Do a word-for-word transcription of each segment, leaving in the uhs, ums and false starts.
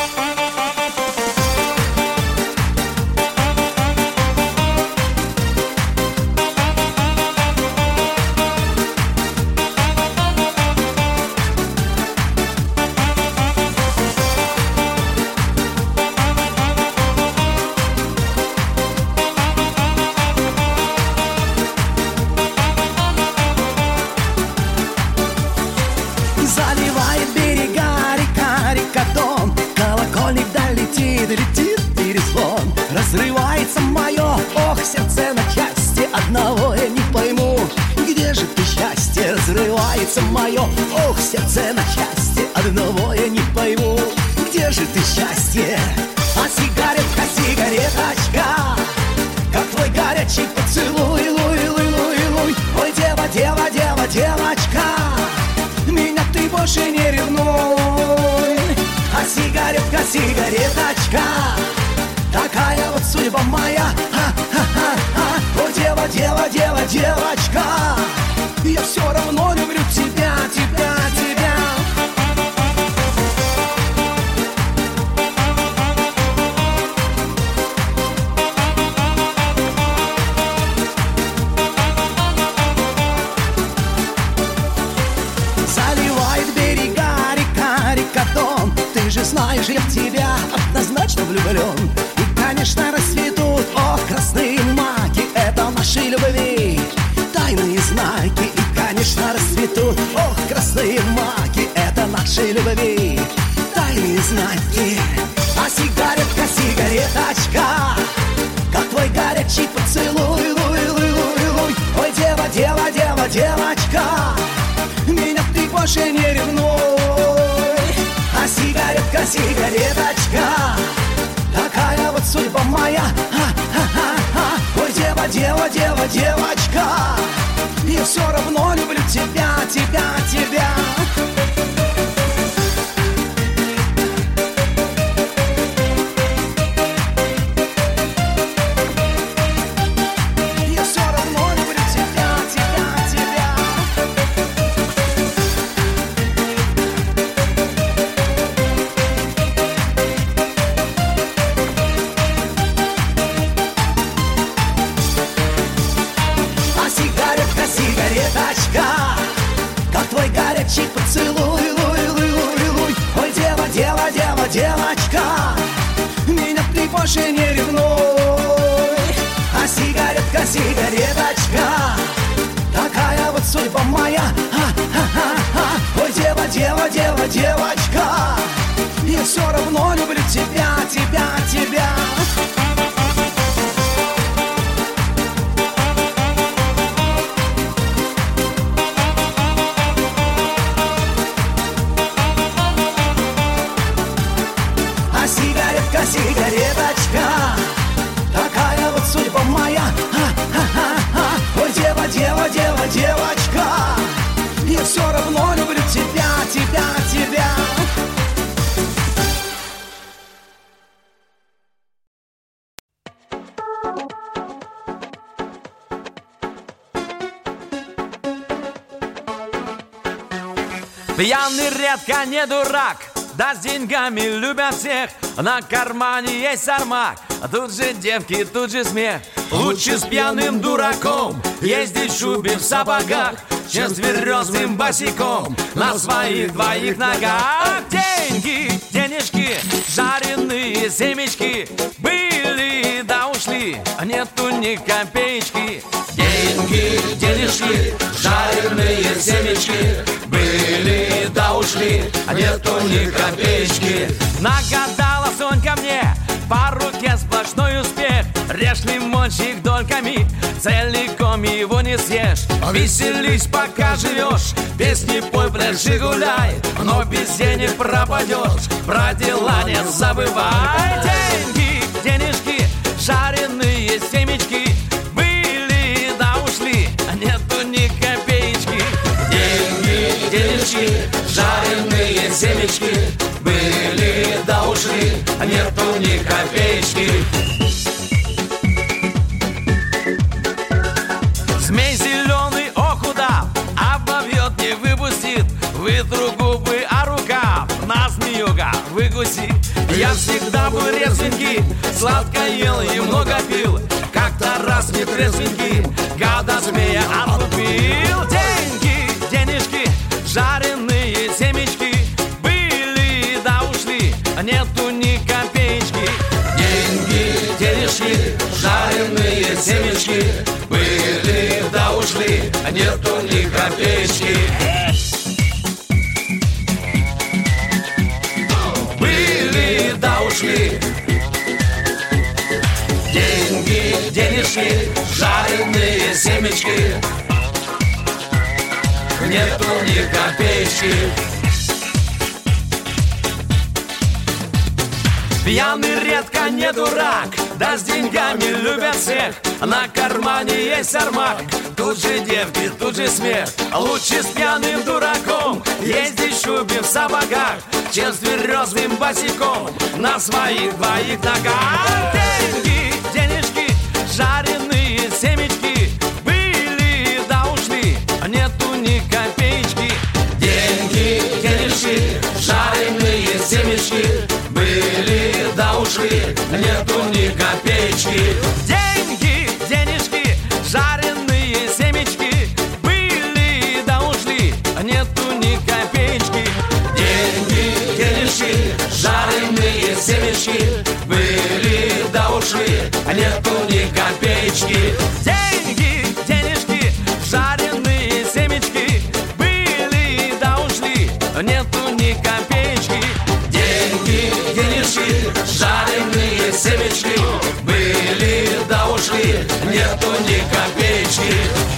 Заливает берега река, река-дон, колокольник долетит, летит перезвон. Разрывается мое, ох, сердце на части, одного я не пойму, где же ты счастье? Разрывается мое, ох, сердце на части, одного я не пойму, где же ты счастье? А сигаретка, сигареточка, как твой горячий поцелуй, луй, луй, луй, луй. Ой, дева, дева, дева, девочка, меня ты больше не ревнуй. А сигаретка, сигареточка, такая вот судьба моя. А-а-а-а. Ой, дева, дева, дева, девочка, я все равно люблю тебя, тебя, тебя. Заливает берега река, река-дон, ты же знаешь, я в тебя однозначно влюблен. И, конечно, расцветут, ох, красные маки, это нашей любви тайные знаки. И, конечно, расцветут, ох, красные маки, это нашей любви тайные знаки. А сигаретка, сигареточка, как твой горячий поцелуй, луй, луй, луй, луй. Ой, дева, дева, дева, девочка, меня ты больше не ревнуй. А сигаретка, сигареточка, такая вот судьба моя. А-а-а-а. Ой, дева, дева, дева, девочка, я все равно люблю тебя, тебя, тебя. Я все равно люблю тебя, тебя, тебя. А сигаретка, сигареточка, как твой горячий поцелуй, луй, луй, луй, луй. Ой, дева, дева, дева, девочка, меня ты больше не ревнуй. А сигаретка, сигареточка, такая вот судьба моя. А-а-а-а. Ой, дева, дева, дева, девочка, я все равно люблю тебя, тебя, тебя. А сигаретка, сигареточка, такая вот судьба моя. А-а-а-а. Ой, дева, дева, дева, девочка, я все равно люблю тебя, тебя, тебя. Пьяный редко не дурак, да с деньгами любят всех. На кармане есть армак, тут же девки, тут же смех. Лучше с пьяным дураком ездить в шубе в сапогах, чем с тверезым босиком на своих двоих ногах. Деньги, денежки, жареные семечки были да ушли, нету ни копеечки. Деньги, денежки, жареные семечки были да ушли, нету ни копеечки. Нагадала Сонька мне, по руке сплошной успех. Режь лимончик дольками, целиком его не съешь. Веселись, пока живешь, песни пой, пляши, гуляй, но без денег пропадешь, про дела не забывай. Деньги, денежки, жареные семечки были да ушли, нету ни копеечки. Деньги, денежки, жареные семечки были да ушли, нету ни копеечки. Змей зеленый, ох, удав, обовьет, не выпустит, вытру губы, а рукав на змеюга выгулит. закуси. Я всегда был резвенький, сладко ел и много пил. Как-то раз не трезвенький, гада змея отлупил. Деньги, денежки, жареные семечки были да ушли, нету ни копеечки. Деньги, денежки, жареные семечки были да ушли, нету ни копеечки. Были да ушли. Деньги, денежки, жареные семечки, нету ни копеечки. Пьяный редко не дурак, да с деньгами любят всех. На кармане есть армак, тут же девки, тут же смех. Лучше с пьяным дураком ездить в шубе в сапогах, чем с тверезым босиком на своих двоих ногах. Деньги, денежки, жареные семечки были да ушли, нету ни копеечки. Деньги, денежки, жареные семечки были да ушли, нету ни копеечки. Деньги, денежки, жареные семечки были да ушли, нету ни копеечки. Деньги, денежки, жареные семечки были да ушли, нету ни копеечки. Деньги, денежки, жареные семечки были да ушли, нету ни копеечки. Деньги, денежки, жареные семечки были да ушли, нету ни копеечки.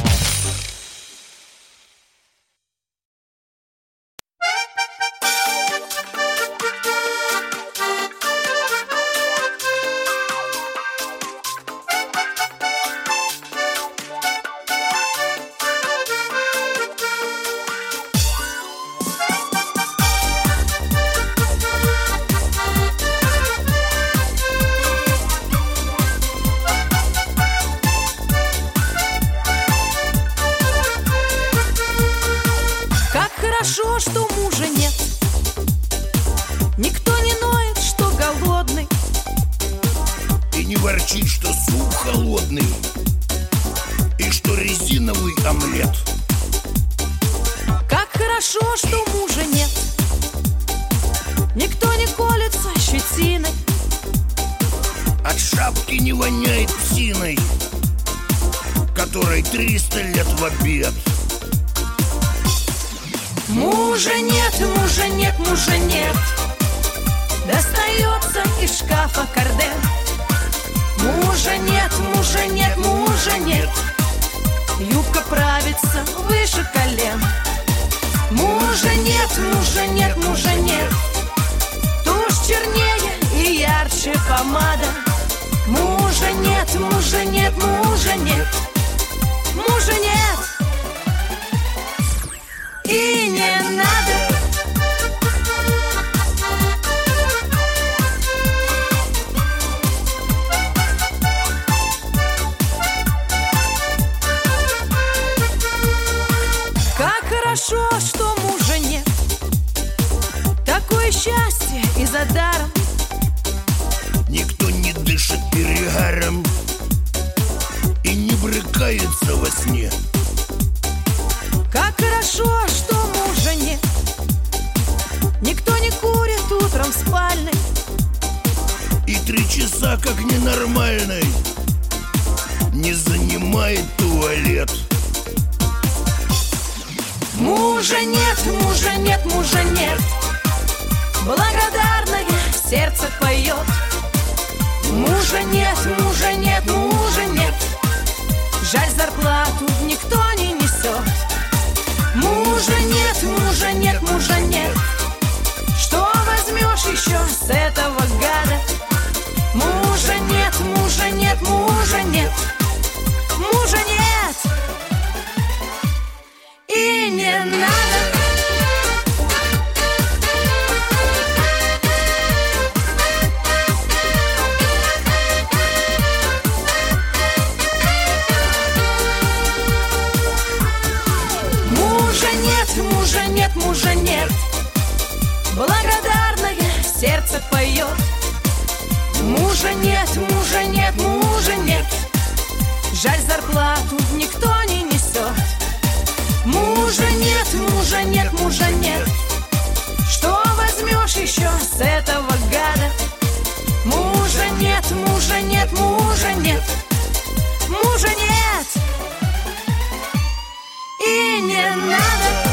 Хорошо, что мужа нет, никто не ноет, что голодный, и не ворчит, что суп холодный, и что резиновый омлет. Как хорошо, что мужа нет, никто не колется щетиной, от шапки не воняет псиной, которой триста лет в обед. Мужа нет, мужа нет, мужа нет, достается из шкафа карден. Мужа нет, мужа нет, мужа нет, юбка правится выше колен. Мужа нет, мужа нет, мужа нет, тушь чернее и ярче помада. Мужа нет, мужа нет, мужа нет, мужа нет. И не надо. Как хорошо, что мужа нет, такое счастье и за даром. Никто не дышит перегаром и не брыкается во сне. Как хорошо, что мужа нет, никто не курит утром в спальне, и три часа, как ненормальный, не занимает туалет. Мужа нет, мужа нет, мужа нет, благодарное сердце поет. Мужа нет, мужа нет, мужа нет, жаль, зарплату никто не несет. Мужа нет, мужа нет, мужа нет, что возьмешь еще с этого гада? Мужа нет, мужа нет, мужа нет, мужа нет. И не надо. Мужа нет, мужа нет, благодарное сердце поет. Мужа нет, мужа нет, мужа нет. Жаль, зарплату никто не несет. Мужа нет, мужа нет, мужа нет. Что возьмешь еще с этого гада? Мужа нет, мужа нет, мужа нет. Мужа нет. И не надо.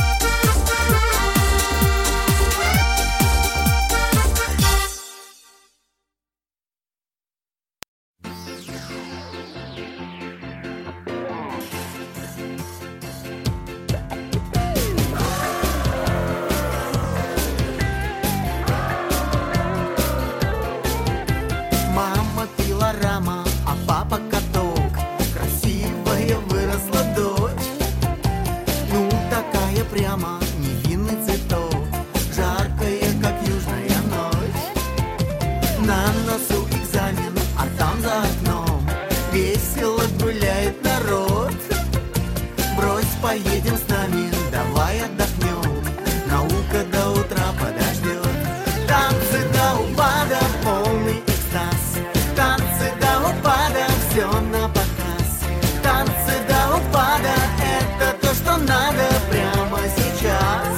Мама пилорама, а папа каток. Красивая выросла дочь. Ну такая прямо невинный цветок. Жаркая, как южная ночь. На носу экзамен, а там за окном весело гуляет народ. Брось, поедем с нами, давай отдохнем. Наука до утра подождет. Танцы до упада, полный экстаз. Танцы до упада, все на показ. Танцы до упада, это то, что надо прямо сейчас.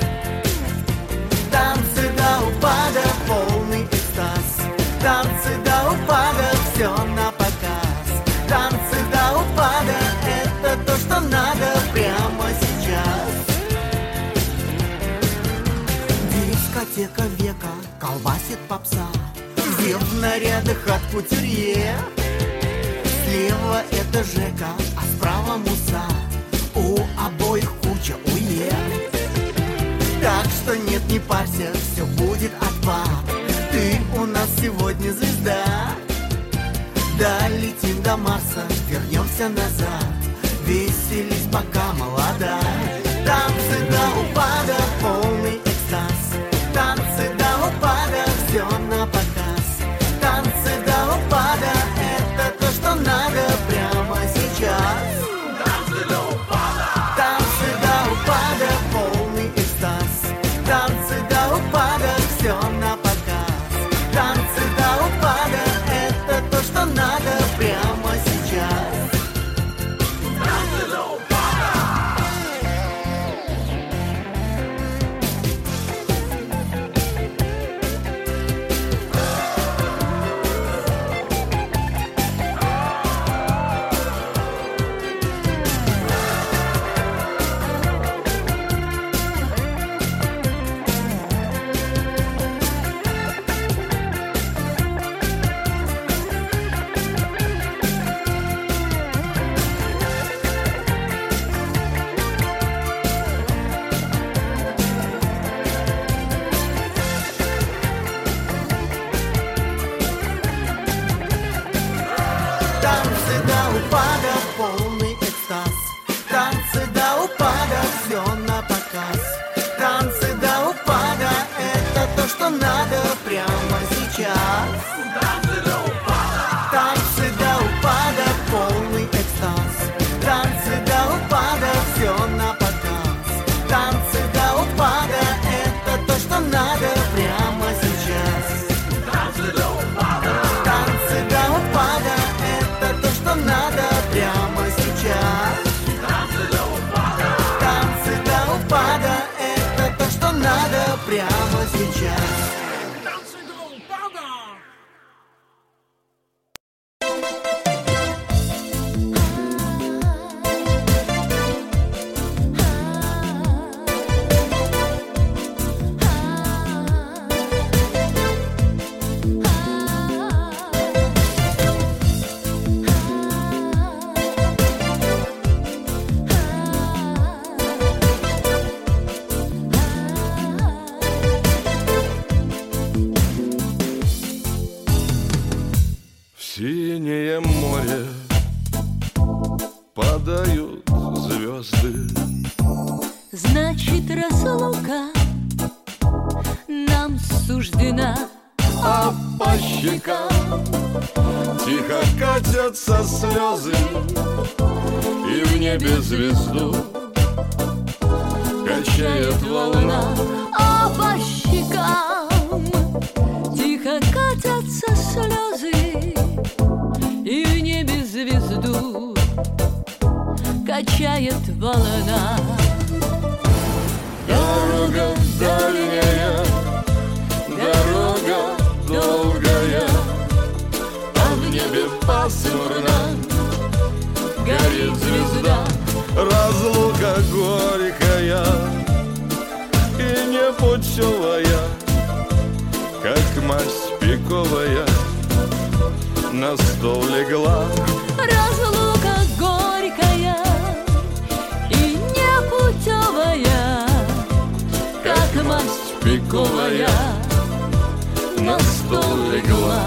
Танцы до упада, полный экстаз. Танцы до упада, все на показ. Танцы до упада, это то, что надо прямо сейчас. Дискотека века колбасит попса. Все в нарядах от кутюрье. Слева это Жека, а справа Муса. У обоих куча уе. Так что нет, не парься, все будет отпад. Ты у нас сегодня звезда. Долетим до Марса, вернемся назад. Веселись, пока молода. Танцы до упада, полный экстаз. Танцы до упада, все на показ. Танцы до упада, это то, что надо прямо сейчас. Танцы до упада. Танцы до упада, полный экстаз. Танцы до упада, все на показ. Танцы до упада, это то, что надо прямо сейчас. Танцы до упада. Танцы до упада, полный экстаз. Танцы до упада, все на показ. Танцы до упада, это то, что надо прямо сейчас. Танцы до упада. Танцы до упада, полный экстаз. Танцы до упада, все на показ. Танцы до упада, это то, что надо прямо сейчас. Танцы до упада. Танцы до упада, это то, что надо прямо сейчас. Танцы до упада. Танцы до упада, это то, что надо прямо сейчас. Танцы до упада. Синее море падают звезды. Значит, разлука нам суждена. А по щекам тихо катятся слезы, и в небе звезду качает волна. А по щекам качает волна. Дорога дальняя, дорога долгая, а в небе пасмурно горит звезда. Разлука горькая и непутевая, как мазь пиковая, на стол легла. Разлука горькая и непутевая, как мазь пиковая, на стол легла.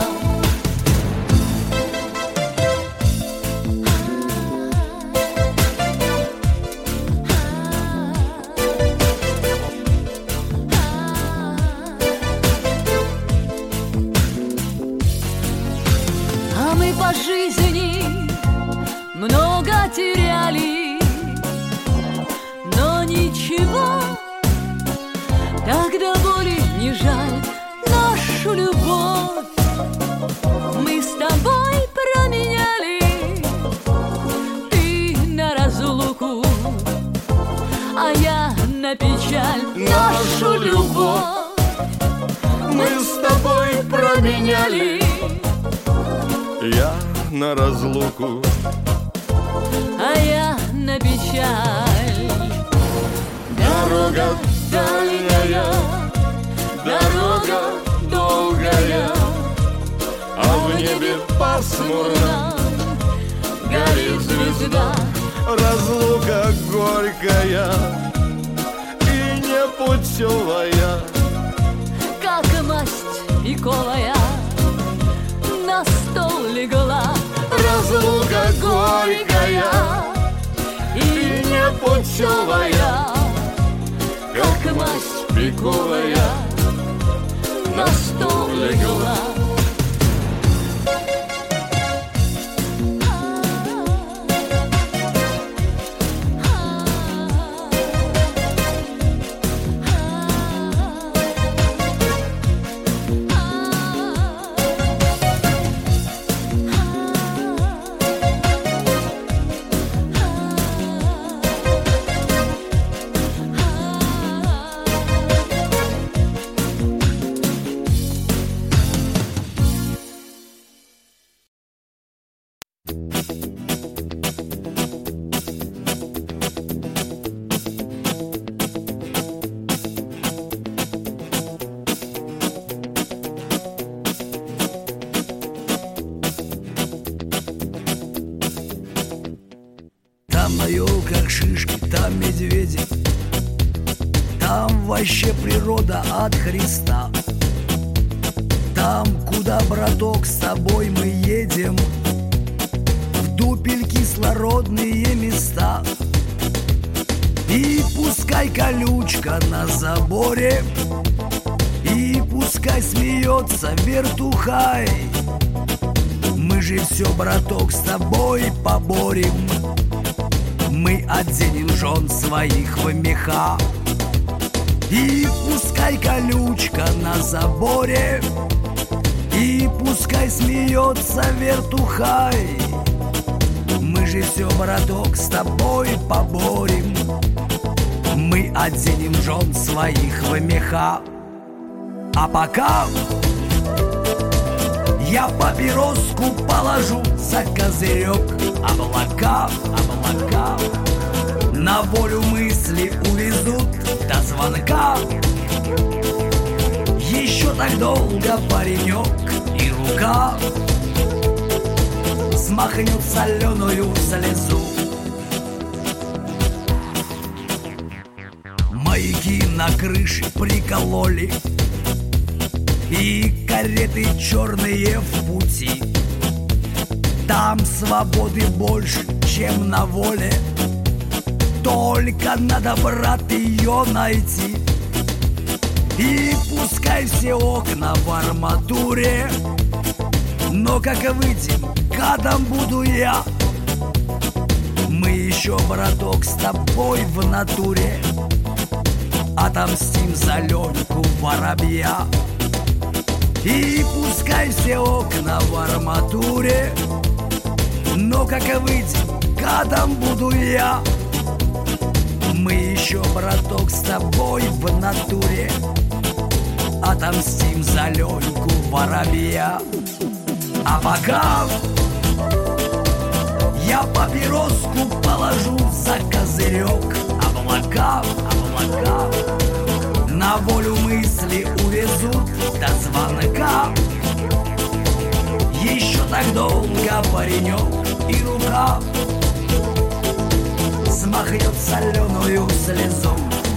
А мы по жизни много теряли, но ничего, тогда боли не жаль нашу любовь. Мы с тобой променяли, ты на разлуку, а я на печаль нашу любовь. Мы с тобой променяли, я на разлуку, а я на печаль. дорога дальняя, дорога долгая, а в небе пасмурно горит звезда. Разлука горькая и непутевая, Как масть пиковая, на стол легла. разлука горькая и непутевая, как мазь пиковая, на стол легла. Там на елках шишки, там медведи, там вообще природа от Христа. Там, куда, браток, с тобой мы едем, в дупель кислородные места. И пускай колючка на заборе, и пускай смеется вертухай, мы же все, браток, с тобой поборем. Мы оденем жен своих в меха. И пускай колючка на заборе, и пускай смеется вертухай, мы же все, браток, с тобой поборем. Мы оденем жен своих в меха. А пока я папироску положу за козырек. Облака, облака на волю мысли увезут до звонка. Еще так долго паренек и рука смахнет соленую слезу. Маяки на крыше прикололи, и кареты черные в пути. Там свободы больше, чем на воле, только надо, брат, ее найти. И пускай все окна в арматуре, но как выйдем, гадом буду я. Мы еще, браток, с тобой в натуре отомстим за Леньку воробья. И пускай все окна в арматуре, но как выйдем, адвокатом буду я. Мы еще, браток, с тобой в натуре отомстим за Леньку воробья. А пока я папироску положу за козырек, облака, облака на волю мысли увезут до звонка. Еще так долго паренек и рука смахнет соленую слезу.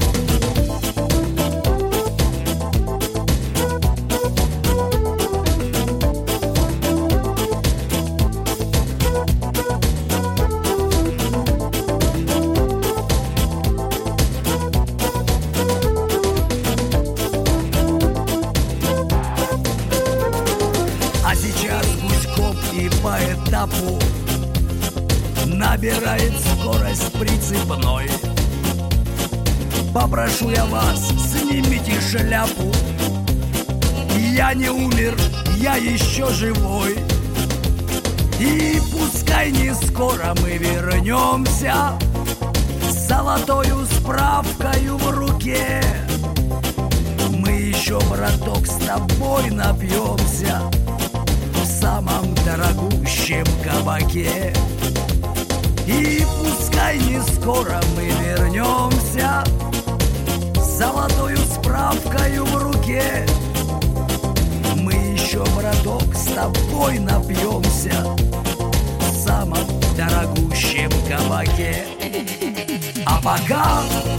Набирает скорость прицепной. Попрошу я вас, снимите шляпу. Я не умер, я еще живой. И пускай не скоро мы вернемся с золотою справкою в руке. Мы еще, браток, с тобой напьемся в самом дорогущем кабаке. И пускай не скоро мы вернемся с золотою справкою в руке. Мы еще, браток, с тобой напьемся в самом дорогущем кабаке. А пока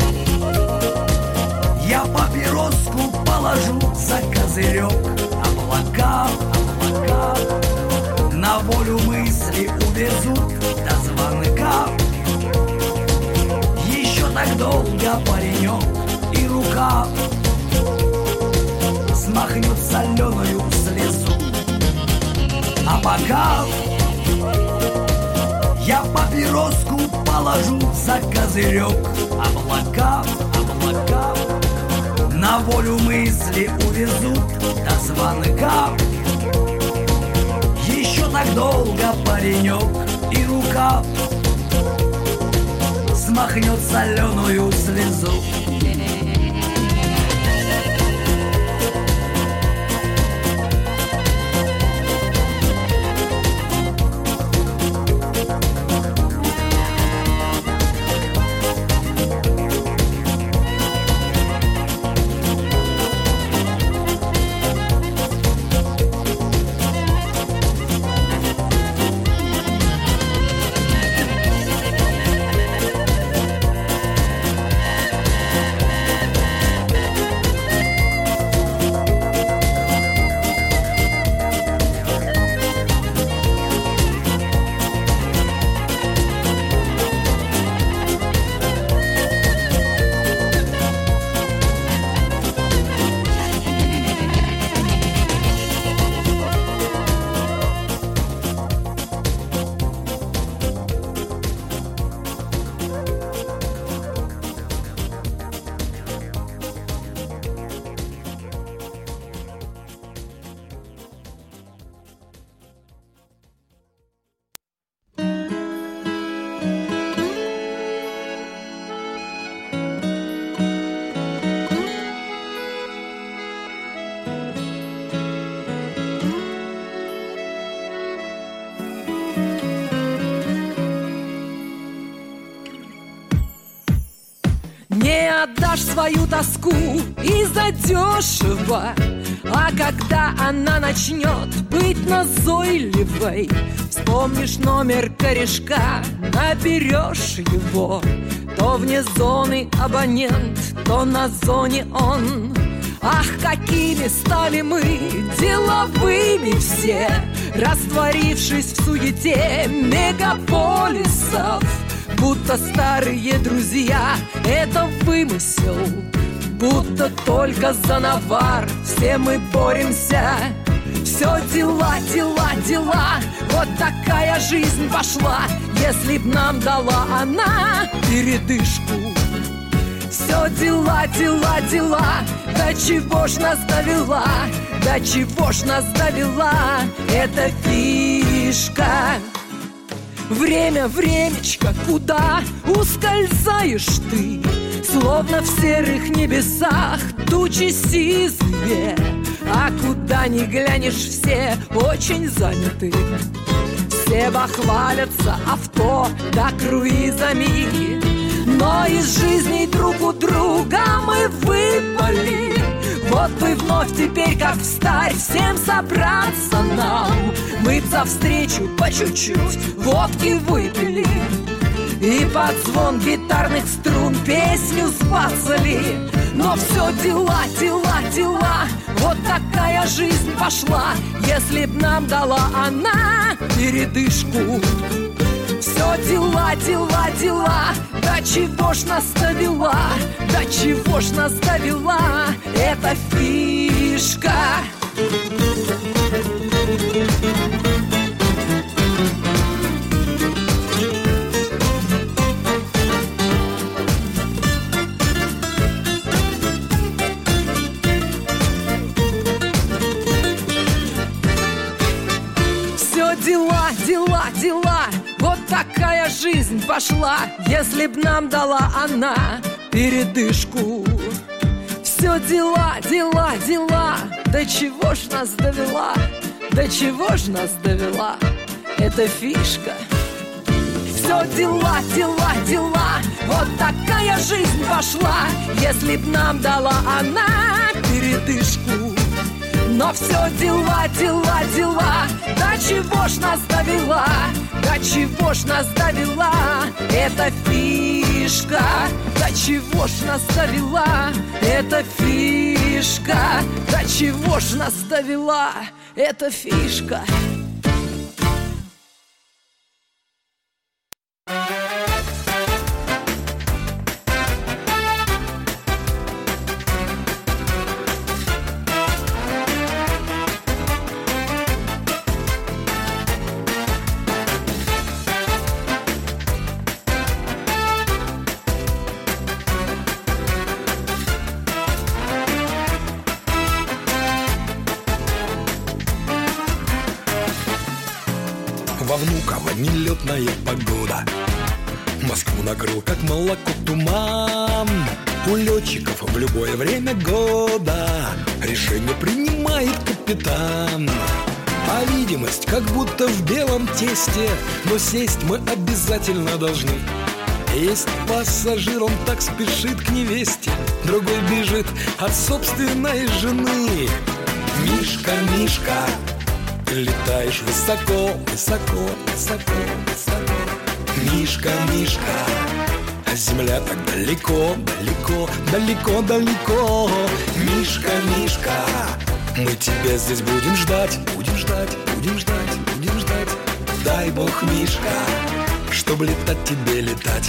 я папироску положу за козырек, облака, облака на волю мысли увезут до звонка. Еще так долго паренек и рука смахнет соленую слезу. А пока я папироску положу за козырек, облака, облака на волю мысли увезут до звонка. Еще так долго паренек и рука смахнет соленую слезу. Отдашь свою тоску и задешево, а когда она начнет быть назойливой, вспомнишь номер корешка, наберешь его. То вне зоны абонент, то на зоне он. Ах, какими стали мы деловыми все, растворившись в суете мегаполисов. Будто старые друзья — это вымысел, будто только за навар все мы боремся. Все дела, дела, дела, вот такая жизнь пошла, если б нам дала она передышку. Все дела, дела, дела, до чего ж нас довела, до чего ж нас довела эта фишка. Время, времечко, куда ускользаешь ты? Словно в серых небесах тучи сизые, а куда ни глянешь, все очень заняты. Все бахвалятся авто да круизами, но из жизни друг у друга мы выпали. Вот бы вновь теперь, как встарь, всем собраться нам, мыться встречу по чуть-чуть, водки выпили и под звон гитарных струн песню сбацали. Но все дела, дела, дела, вот такая жизнь пошла. Если б нам дала она передышку. Все дела, дела, дела, до чего ж нас довела, до чего ж нас довела эта фишка. Дела, дела, дела, вот такая жизнь пошла. Если б нам дала она передышку. Все дела, дела, дела, до чего ж нас довела, до чего ж нас довела эта фишка. Все дела, дела, дела, вот такая жизнь пошла. Если б нам дала она передышку. Но все дела, дела, дела, до чего ж нас довела, до чего ж нас довела эта фишка, до чего ж нас довела эта фишка, до чего ж нас довела эта фишка. Во Внуково нелетная погода, Москву накрыл как молоко туман. У летчиков в любое время года решение принимает капитан. А видимость как будто в белом тесте, но сесть мы обязательно должны. Есть пассажир, он так спешит к невесте, другой бежит от собственной жены. Мишка, Мишка, ты летаешь высоко, высоко, высоко, высоко. Мишка, Мишка, а земля так далеко, далеко, далеко, далеко. Мишка, Мишка, мы тебя здесь будем ждать, будем ждать, будем ждать, будем ждать. Дай Бог, Мишка, чтоб летать тебе летать.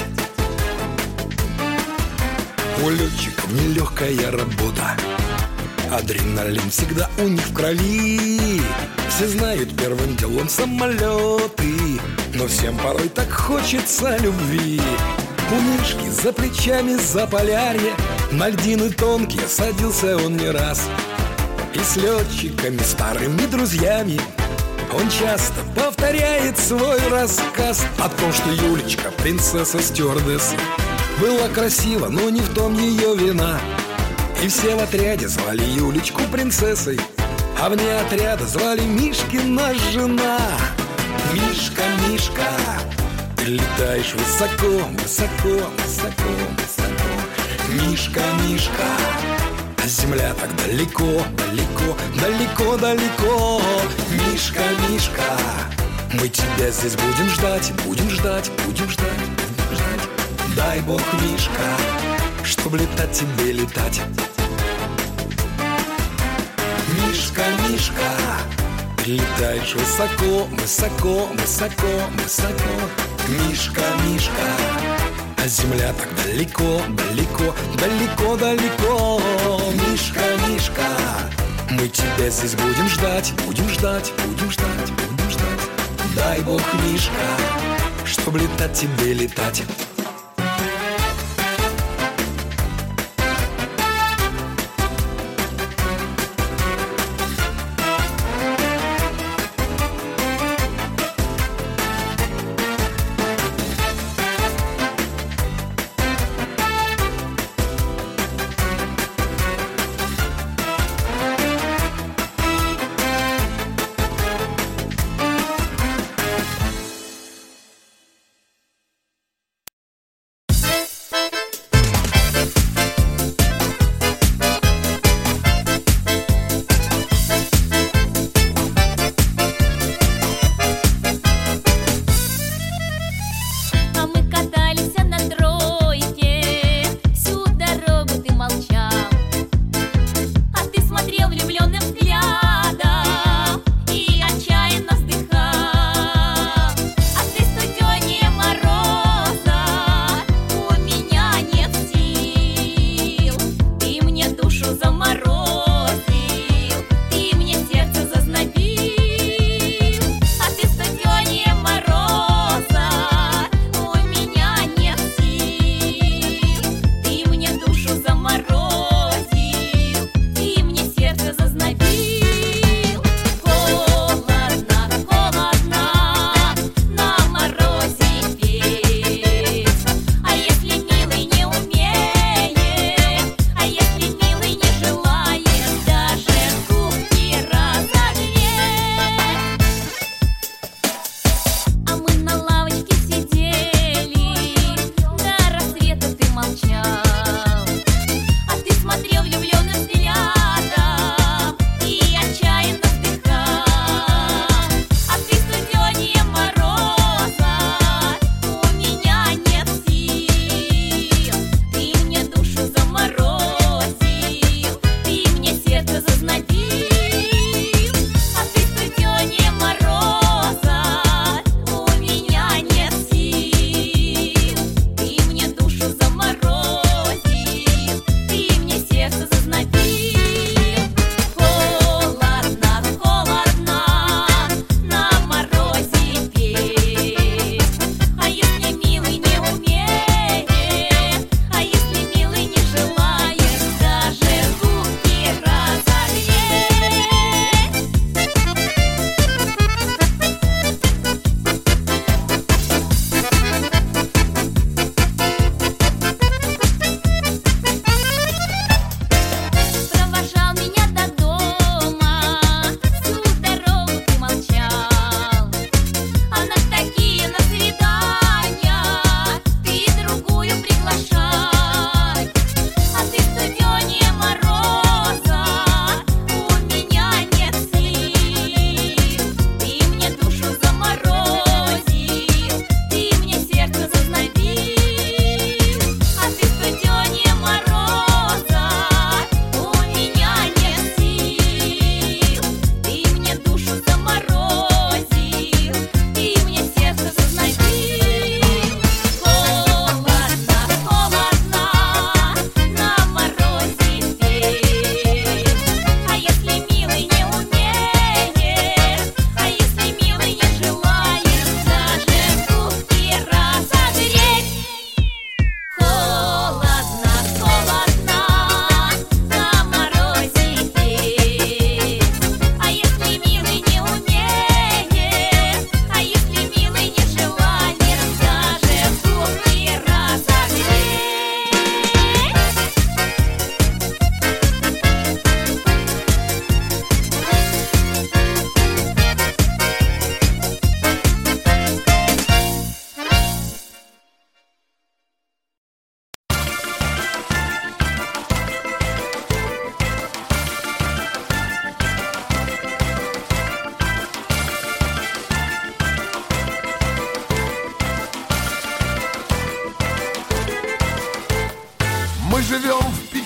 У летчиков нелегкая работа, адреналин всегда у них в крови. Все знают первым делом самолеты, но всем порой так хочется любви. У Мишки за плечами Заполярье, на льдины тонкие садился он не раз. И с летчиками, старыми друзьями, он часто повторяет свой рассказ о том, что Юлечка, принцесса стюардесса, была красива, но не в том ее вина. И все в отряде звали Юлечку принцессой, а вне отряда звали Мишкина жена. Мишка, Мишка, ты летаешь высоко, высоко, высоко, высоко. Мишка, Мишка, а земля так далеко, далеко, далеко, далеко. Мишка, Мишка, мы тебя здесь будем ждать, будем ждать, будем ждать, будем ждать. Дай Бог, Мишка, чтоб летать тебе летать. Мишка, Мишка, ты летаешь высоко, высоко, высоко, высоко. Мишка, Мишка, а земля так далеко, далеко, далеко, далеко. Мишка, Мишка, мы тебя здесь будем ждать, будем ждать, будем ждать, будем ждать. Дай Бог, Мишка, чтоб летать тебе летать.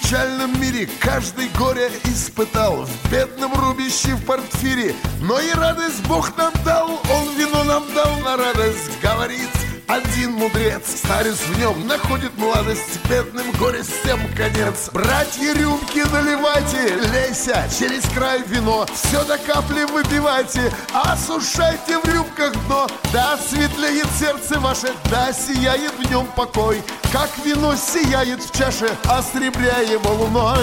печальном мире каждый горе испытал. В бедном рубище в портфире, но и радость Бог нам дал. Он вино нам дал на радость, говорит один мудрец. Старец в нем находит молодость, бедным горестям конец. Братья, рюмки наливайте, лейся через край вино. Все до капли выпивайте, осушайте в рюмках дно. Да светлеет сердце ваше, да сияет в нем покой, как вино сияет в чаше, осребряемо луной.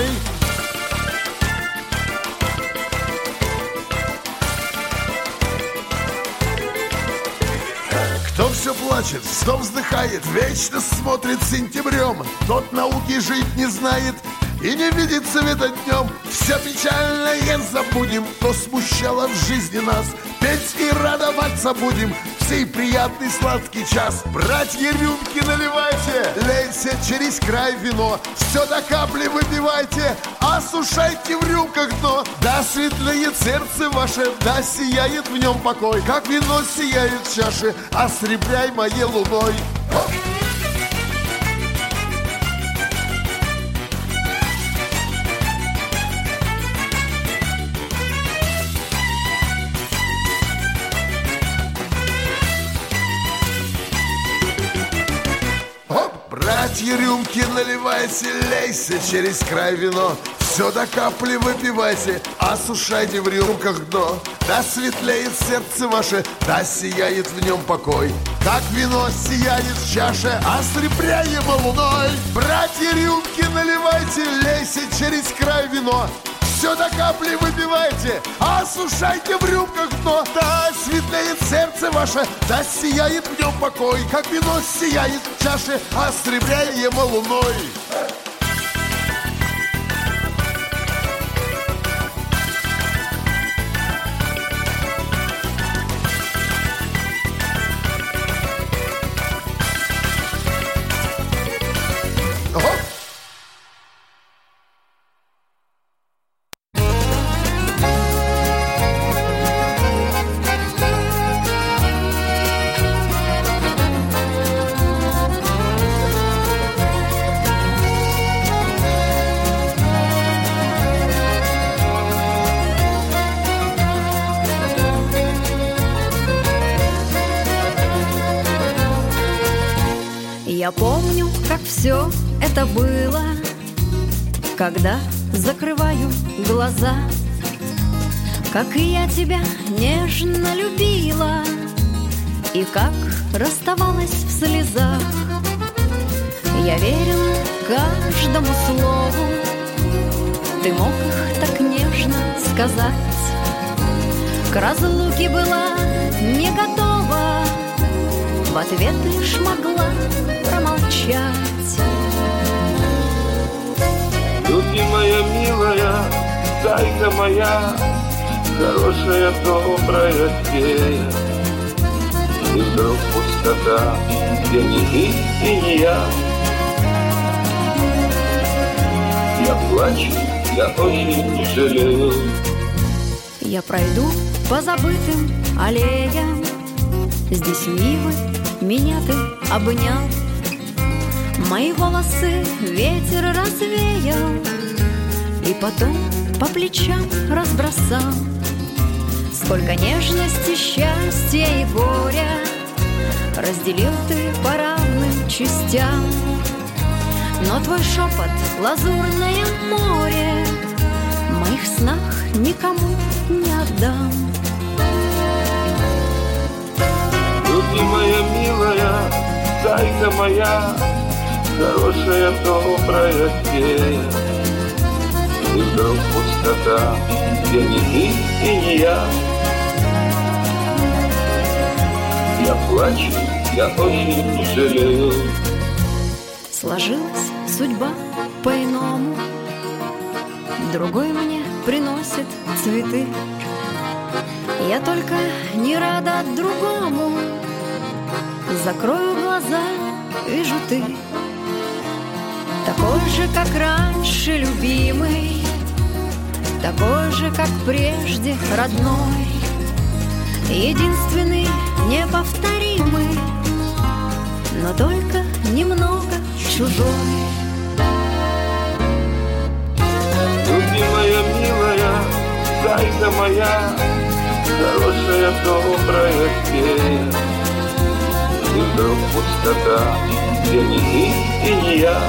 Кто все плачет, кто вздыхает, вечно смотрит сентябрем, тот науки жить не знает и не видит света днем. Все печальное забудем, то смущало в жизни нас, петь и радоваться будем в сей приятный сладкий час. Братья, рюмки наливайте, лейся через край вино. Все до капли выпивайте, осушайте в рюмках дно. Да светлеет сердце ваше, да сияет в нем покой, как вино сияет в чаше, осребряемое луной. Оп! Братья, рюмки наливайте, лейся через край вино. Все до капли выпивайте, осушайте в рюмках дно. Да светлеет сердце ваше, да сияет в нем покой, как вино сияет в чаше, осребряемо луной. Братья, рюмки наливайте, лейся через край вино. Все до капли выпивайте, осушайте в рюмках дно. Да светлеет сердце ваше, да сияет в нем покой, как вино сияет в чаше, осребряемо луной. Я помню, как все это было, когда закрываю глаза, как и я тебя нежно любила, и как расставалась в слезах. Я верила каждому слову, ты мог их так нежно сказать. К разлуке была не готова, в ответ лишь могла промолчать. Любимая, милая, зайка моя, хорошая, добрая фея. И вдруг пустота, где ни ты и не я. Я плачу, я очень жалею. Я пройду по забытым аллеям, здесь милый меня ты обнял, мои волосы ветер развеял, и потом по плечам разбросал. Сколько нежности, счастья и горя разделил ты по равным частям. Но твой шепот — лазурное море, в моих снах никому не отдам. Любимая, милая, зайка моя, хорошая, добрая фея. И вдруг пустота, где ни ты и не я. Я плачу, я очень жалею. Сложилась судьба по-иному, другой мне приносит цветы. Я только не рада другому, закрою глаза, вижу ты. Такой же, как раньше, любимый, такой же, как прежде, родной, единственный, неповторимый, но только немного чужой. любимая, милая, зайка моя, хорошая, добрая фея. И вдруг пустота, где ни ты и не я.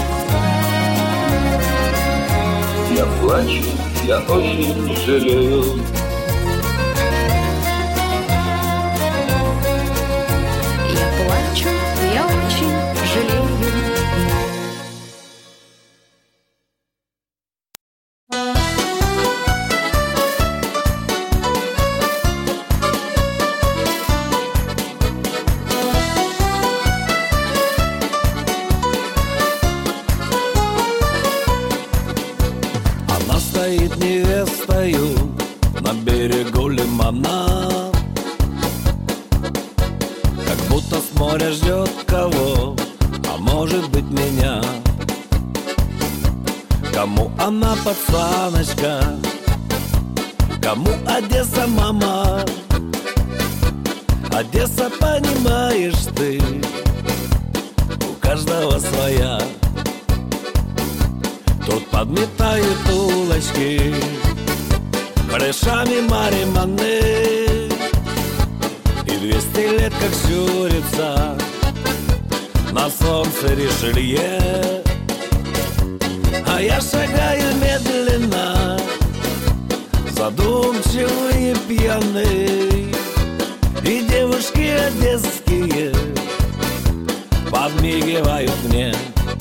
Я плачу, я очень жалею. Я плачу, я очень жалею. Она стоит невестою на берегу лимана, как будто с моря ждет кого, а может быть меня. Кому она пацаночка, кому Одесса мама. Одесса, понимаешь ты, у каждого своя. Тут подметают улочки крышами Мариманы, и двести лет как щурится на солнце Ришелье. А я шагаю медленно, задумчивый и пьяный, и девушки одесские подмигивают мне.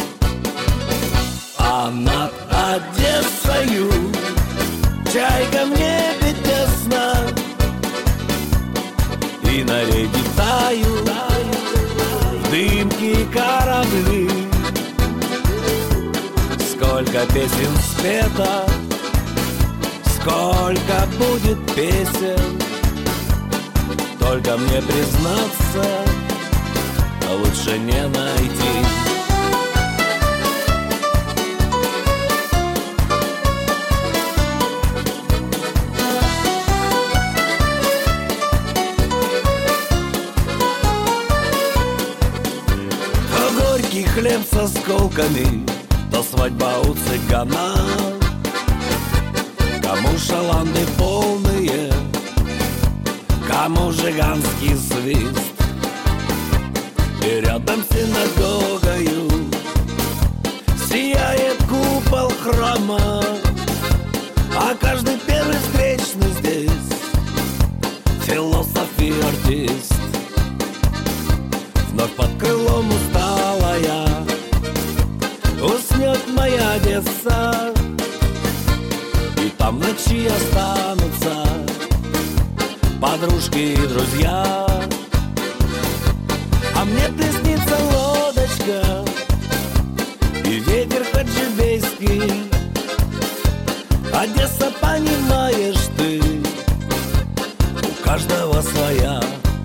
А над Одессою чайка в небе тесно, и на реке тают в дымке корабли. Сколько песен спето, сколько будет песен, только мне признаться лучше не найти. Хлеб с осколками, то свадьба у цыгана. Кому шаланды полные, кому жиганский свист. И рядом с синагогою сияет купол храма, а каждый первый встречный здесь философ и артист. Вновь под крылом усталая уснет моя Одесса, и там в ночи останутся подружки и друзья. А мне приснится лодочка и ветер хаджибейский. Одесса, понимаешь ты, у каждого своя.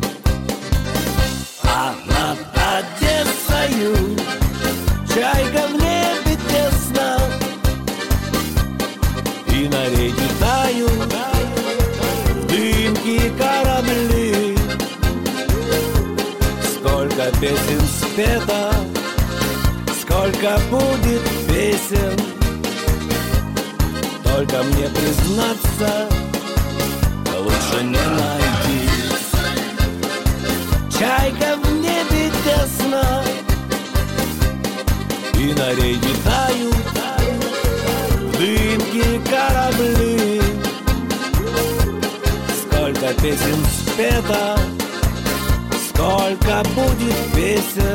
А над Одессою чайка в небе тесно, и на реке тают в дымке корабли. Сколько песен спето, сколько будет песен, только мне признаться лучше не найти. Чайка в небе тесно, и на реке тают в дымке корабли. Сколько песен спето, сколько будет песен,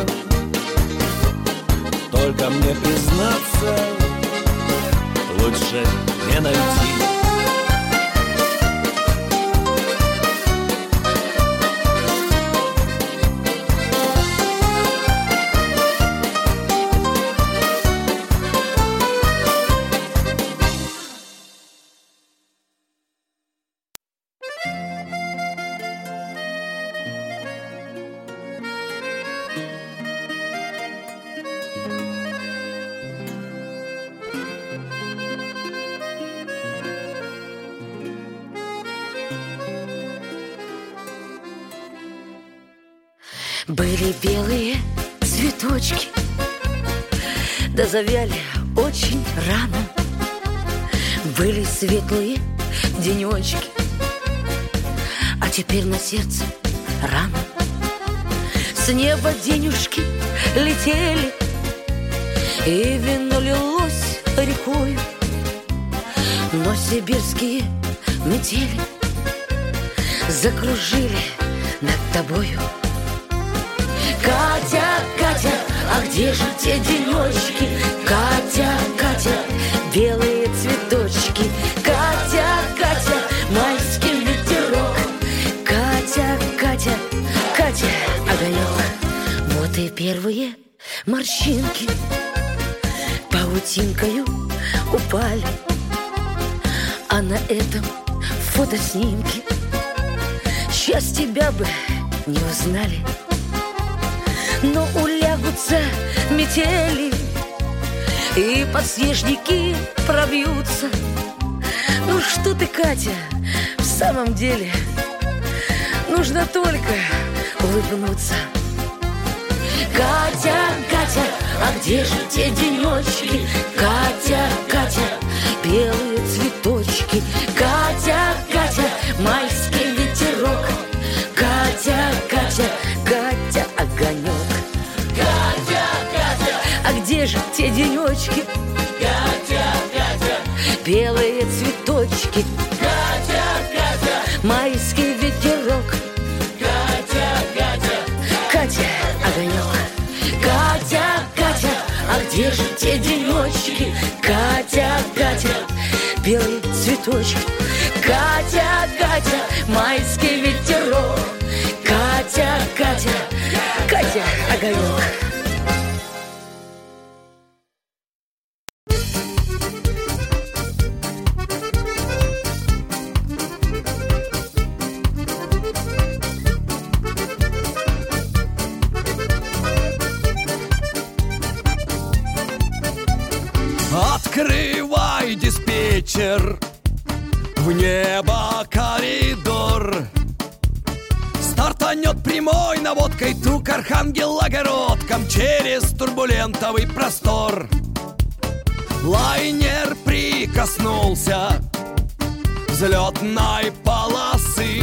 только мне признаться лучше не найти. Были белые цветочки, да завяли очень рано. Были светлые денечки, а теперь на сердце рана. С неба денежки летели, и вино лилось рекою, но сибирские метели закружили над тобою. Катя, Катя, а где же те денечки? Катя, Катя, белые цветочки. Катя, Катя, майский ветерок. Катя, Катя, Катя, огонек. Вот и первые морщинки паутинкою упали, а на этом фотоснимке сейчас тебя бы не узнали. Но улягутся метели, и подснежники пробьются. Ну что ты, Катя, в самом деле нужно только улыбнуться. Катя, Катя, а где же те денечки? Катя, Катя, белые цветочки. Катя, Катя, майский ветерок. Катя, Катя, Катя, огонек. Катя, Катя, а где же те денечки? Катя, Катя, белые цветочки. Катя, Катя, майский ветерок. Катя, Катя, Катя, огонек. Катя, Катя, а где же те денечки? Катя, Катя, белые цветочки. Катя, Катя, майский ветерок. Катя, Катя, Катя, огонек. Открывай, диспетчер, в небо коридор. Стартанет прямой наводкой тук архангелогородком через турбулентовый простор. Лайнер прикоснулся взлетной полосы,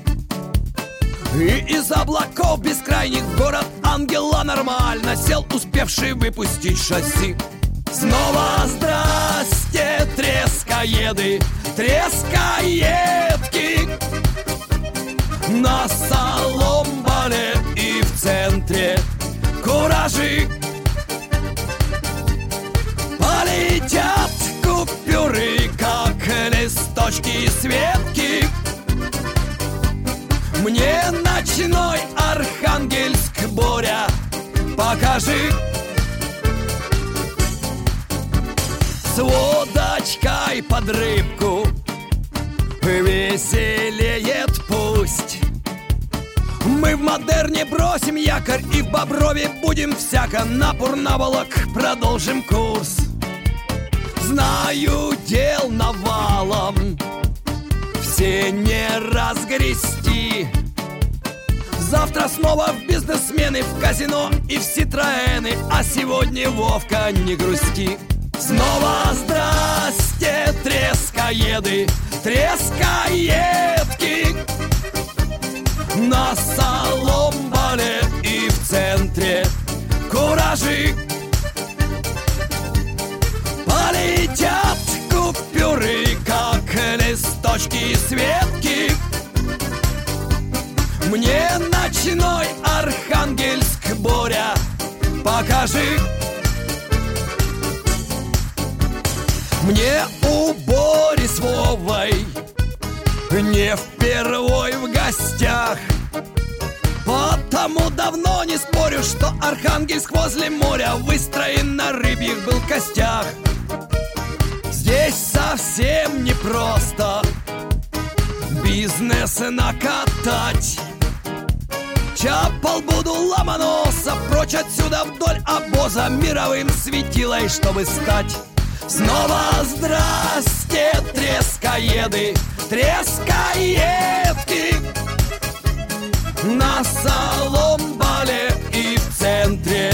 и из облаков бескрайних в город ангела нормально сел, успевший выпустить шасси. Снова здрасте, трескоеды, трескоедки. На Соломбале и в центре куражи. Полетят купюры, как листочки с ветки. Мне ночной Архангельск, Боря, покажи. С водочкой под рыбку веселеет пусть. Мы в модерне бросим якорь и в Боброве будем всяко на Пурнаволок продолжим курс. Знаю, дел навалом, все не разгрести. Завтра снова в бизнесмены, в казино и в Ситроэны, а сегодня, Вовка, не грусти. Снова здрасте, трескоеды, трескоедки. На Соломбале и в центре куражи. Полетят купюры, как листочки с ветки. Мне ночной Архангельск, Боря, покажи. Мне у Бори с Вовой не впервой в гостях, потому давно не спорю, что Архангельск возле моря выстроен на рыбьих был костях. Здесь совсем непросто бизнес накатать. Чапал буду Ломоноса прочь отсюда вдоль обоза мировым светилой, чтобы стать. Снова здрасте, трескоеды, трескоедки. На Соломбале и в центре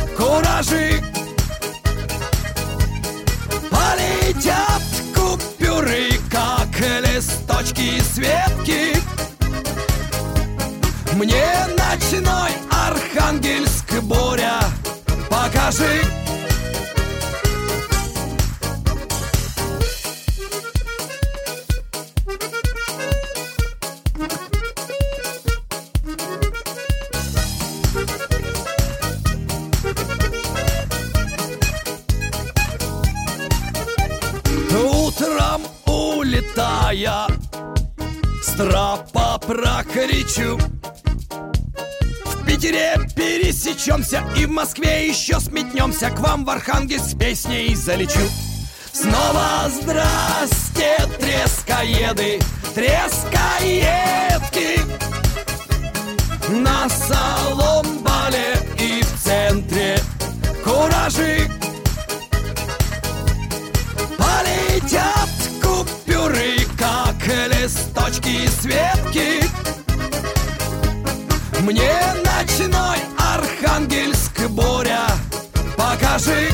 куражи. Полетят купюры, листочки Светки. Мне ночной Архангельск, Боря, покажи. Утром улетая, с трапа прокричу: в Питере пересечемся и в Москве еще сметнемся. К вам в Архангельск с песней залечу. Снова здрасте, трескоеды, трескоедки. На Соломбале и в центре куражи. Полетят купюры, как листочки Светки. Мне ночной Архангельск, Боря, покажи.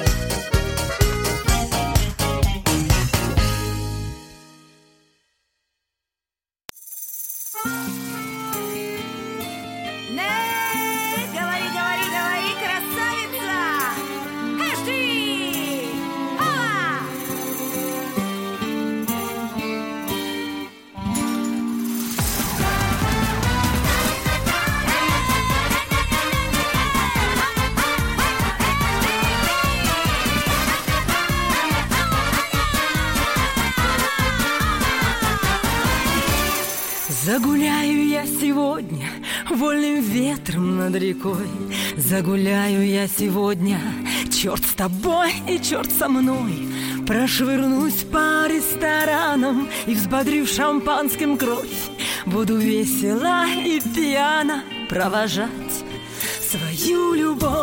Говори, говори, говори, красавица! Эх ты! Ова! Загуляю я сегодня вольным ветром над рекой. Загуляю я сегодня, черт с тобой и черт со мной. Прошвырнусь по ресторанам и, взбодрив шампанским кровь, буду весела и пьяно провожать свою любовь.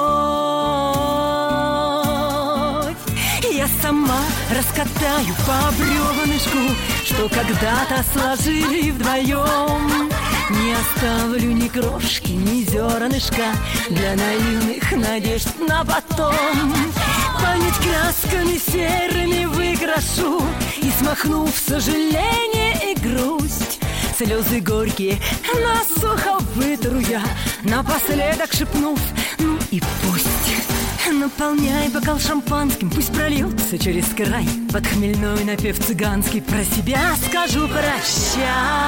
Я сама раскатаю по бревнышку, что когда-то сложили вдвоем. Не оставлю ни крошки, ни зернышка для наивных надежд на потом. Память красками серыми выкрашу и, смахнув сожаление и грусть, слезы горькие насухо вытру я, напоследок шепнув: ну и пусть. Наполняй бокал шампанским, пусть прольется через край. Под хмельной напев цыганский про себя скажу прощай.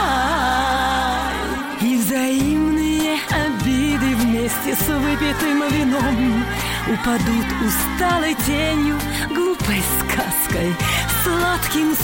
И взаимные обиды вместе с выпитым вином упадут усталой тенью, глупой сказкой, сладким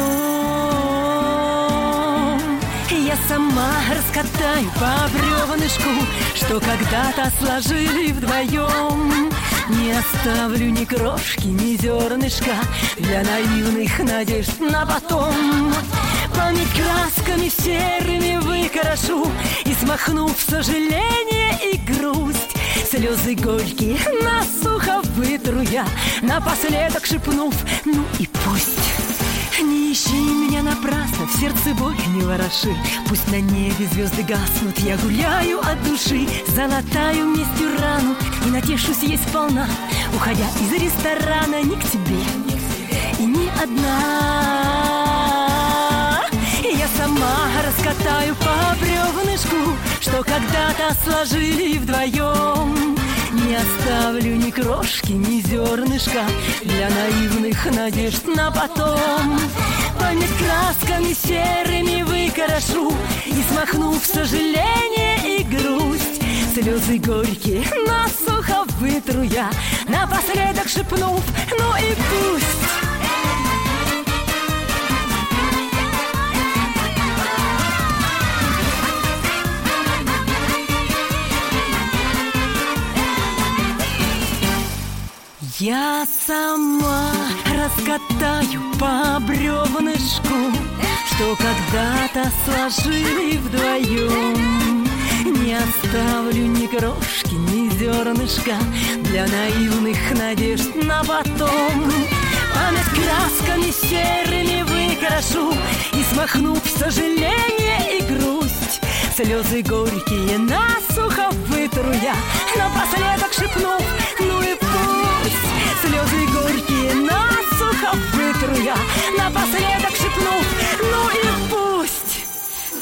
сном. Я сама раскатаю по бревнышку, что когда-то сложили вдвоем. Не оставлю ни крошки, ни зернышка для наивных надежд на потом. Память красками серыми выкрашу и, смахнув сожаление и грусть, слезы горькие насухо вытру я, напоследок шепнув: ну и пусть. Не ищи меня напрасно, в сердце боль не вороши. Пусть на небе звезды гаснут, я гуляю от души, залатаю вместе рану и натешусь ей сполна, уходя из ресторана не к тебе и не одна. Я сама раскатаю по бревнышку, что когда-то сложили вдвоем. Не оставлю ни крошки, ни зернышка для наивных надежд на потом. Память красками серыми выкрашу и, смахнув сожаление и грусть, слезы горькие насухо вытру я, напоследок шепнув: ну и пусть. Я сама раскатаю по бревнышку, что когда-то сложили вдвоем. Не оставлю ни крошки, ни зернышка для наивных надежд на потом. Память красками серыми выкрашу и, смахнув сожаление и грусть, слезы горькие насухо вытру я, напоследок шепнув: ну и пусть. Слезы горькие насухо вытру я, напоследок шепнув: ну и пусть.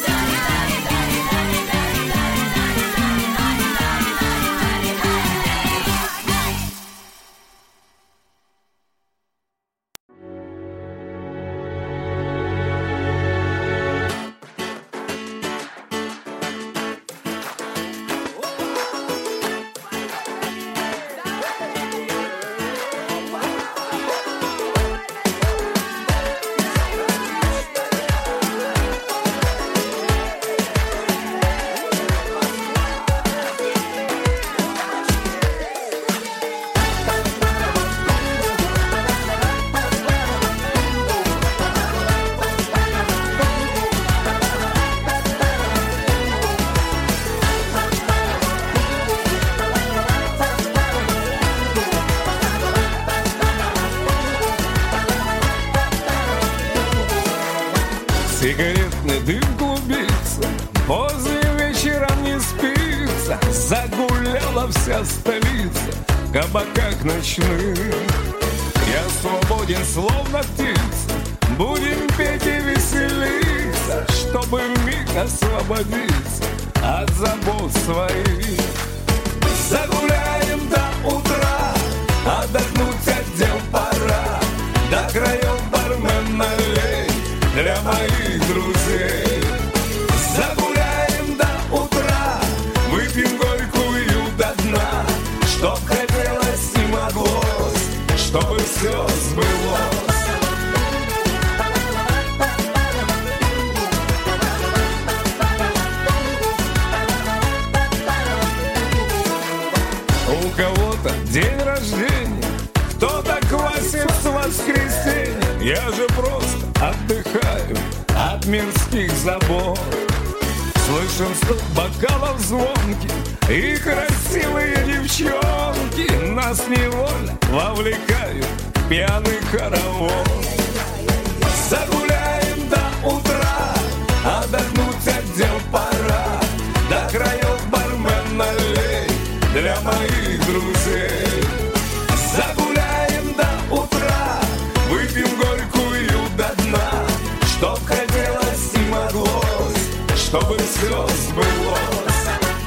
Сигаретный дым клубится, поздно вечером не спится. Загуляла вся столица в кабаках ночных. Я свободен, словно птица, будем петь и веселиться, чтобы вмиг освободиться от забот своих. Загуляем до утра, отдохнуть от дел пора. До краев бармен налей для моих друзей. Загуляем до утра, выпьем горькую до дна, чтоб хотелось и моглось, чтобы все сбылось. У кого-то день рождения, кто-то квасит с воскресенья. Я же просто отдыхаю от мирских забот. Слышим стук бокалов звонких, и красивые девчонки нас невольно вовлекают в пьяный хоровод. Загуляем до утра, отдохнуть от дел пора. До краев бармен налей для моих друзей. Загуляем до утра, выпьем горькую до дна, чтоб хотелось и моглось, чтобы все сбылось.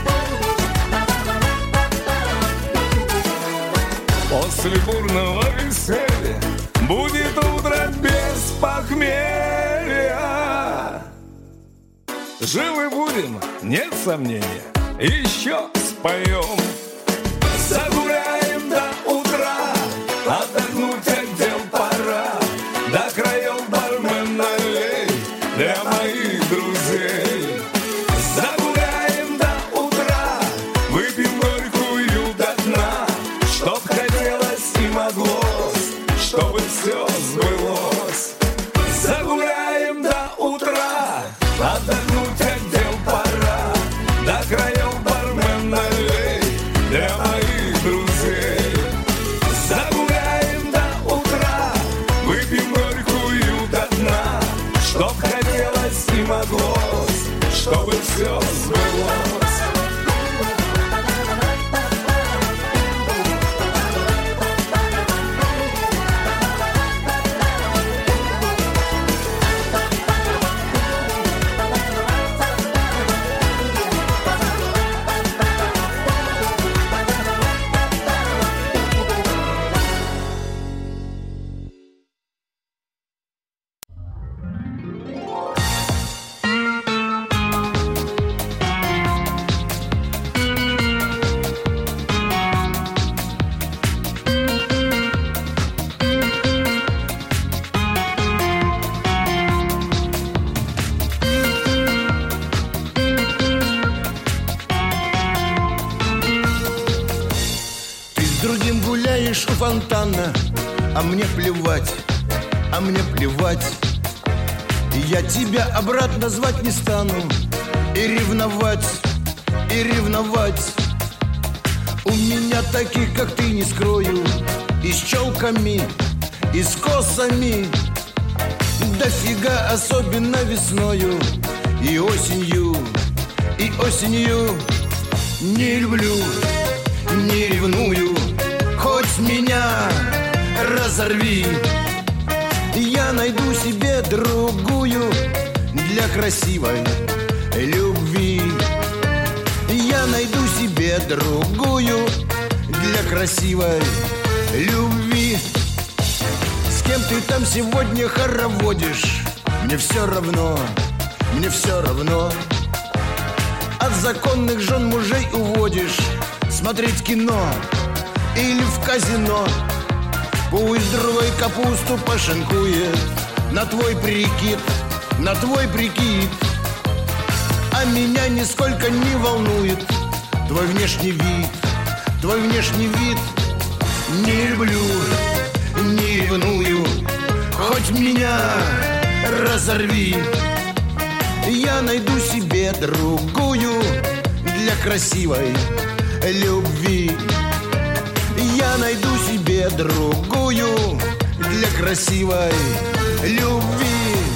После бурного веселья будет утро без похмелья. Живы будем, нет сомнения, еще споем. Загуляем до утра, отдохнуть от дел пора. До краев бармен налей для моих друзей. Загуляем до утра, выпьем горькую до дна, чтоб хотелось и моглось, чтобы все сбылось. Загуляем до утра, отдохнуть от дел пора. До краев бармен налей для моих друзей. Загуляем до утра, выпьем горькую до дна, чтоб хотелось и моглось, чтобы все сбылось. У фонтана, а мне плевать, а мне плевать. Я тебя обратно звать не стану, и ревновать, и ревновать. У меня таких, как ты, не скрою, и с челками, и с косами. Дофига, особенно весною, и осенью, и осенью. Не люблю, не ревную, хоть меня разорви. Я найду себе другую для красивой, любви. Я найду себе другую для красивой любви. С кем ты там сегодня хороводишь? Мне все равно, мне все равно. От законных жен мужей уводишь смотреть кино или в казино. Пусть другой капусту пошинкует на твой прикид, на твой прикид. А меня нисколько не волнует твой внешний вид, твой внешний вид. Не люблю, не ревную, хоть меня разорви. Я найду себе другую для красивой любви. Я найду себе другую для красивой любви.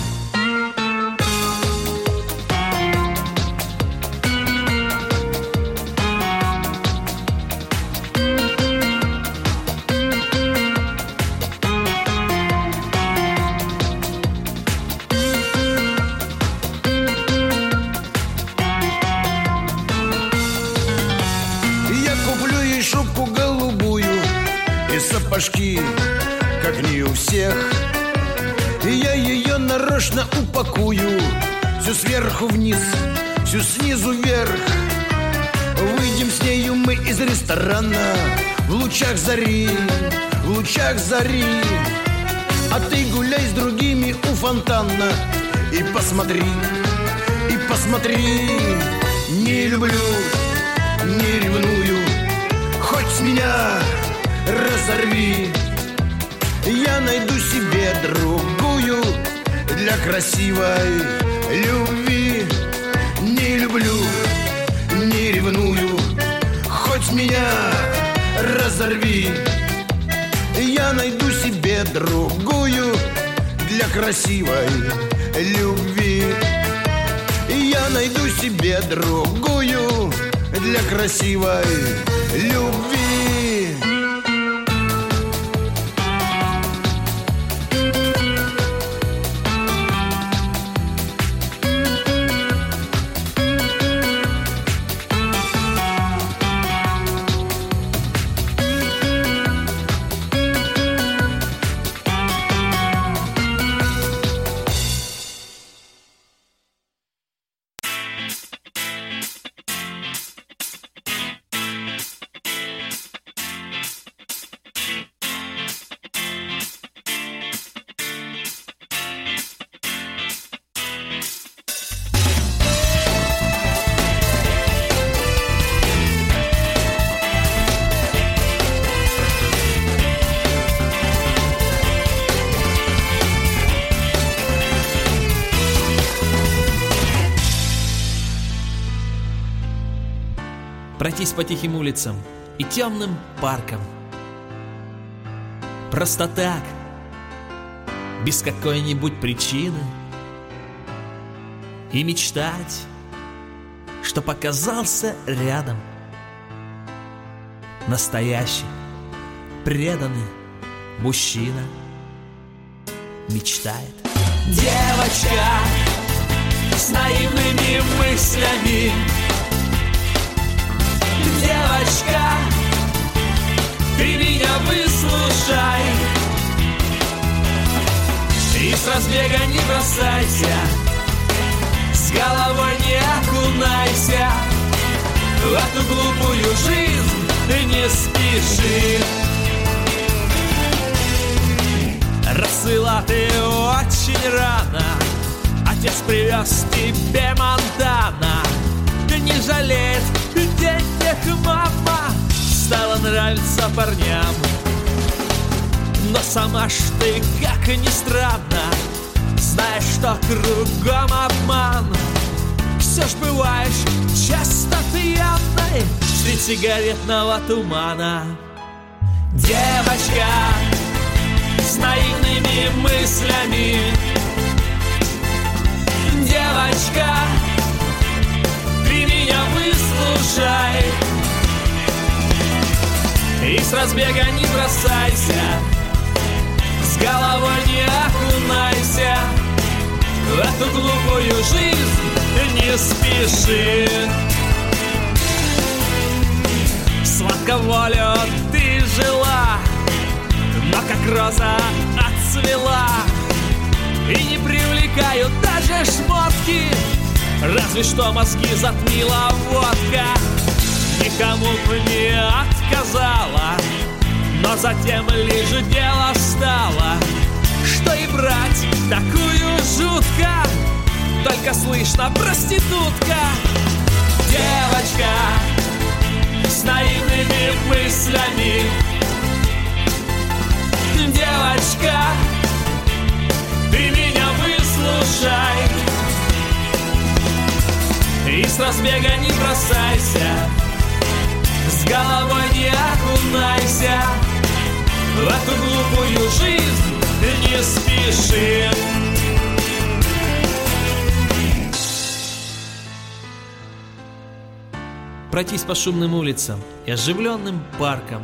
Сапожки, как не у всех. И я ее нарочно упакую, всю сверху вниз, всю снизу вверх. Выйдем с нею мы из ресторана в лучах зари, в лучах зари. А ты гуляй с другими у фонтана и посмотри, и посмотри. Не люблю, не ревную, хоть меня разорви. Я найду себе другую для красивой любви. Не люблю, не ревную, хоть меня разорви. Я найду себе другую для красивой любви. Я найду себе другую для красивой любви. Пройтись по тихим улицам и темным паркам. Просто так, без какой-нибудь причины. И мечтать, что показался рядом настоящий, преданный мужчина. Мечтает девочка с наивными мыслями. Девочка, ты меня выслушай и с разбега не бросайся, с головой не окунайся в эту глупую жизнь, не спеши. Рассыла ты очень рано, отец привез тебе Монтана. Не жалеет денег мама, стала нравиться парням. Но сама ж ты, как ни странно, знаешь, что кругом обман. Все ж бываешь часто пьяной средь сигаретного тумана. Девочка с наивными мыслями. Девочка, ты меня выслушай и с разбега не бросайся, с головой не окунайся в эту глупую жизнь, не спеши. Сладковолю ты жила, но как роза отцвела. И не привлекают даже шмотки, разве что мозги затмила водка. Никому бы не отказала, но затем лишь дело стало, что и брать такую жутко, только слышно проститутка. Девочка с наивными мыслями, девочка, ты меня выслушай и с разбега не бросайся, с головой не окунайся в эту глупую жизнь, не спеши. Пройтись по шумным улицам и оживленным паркам,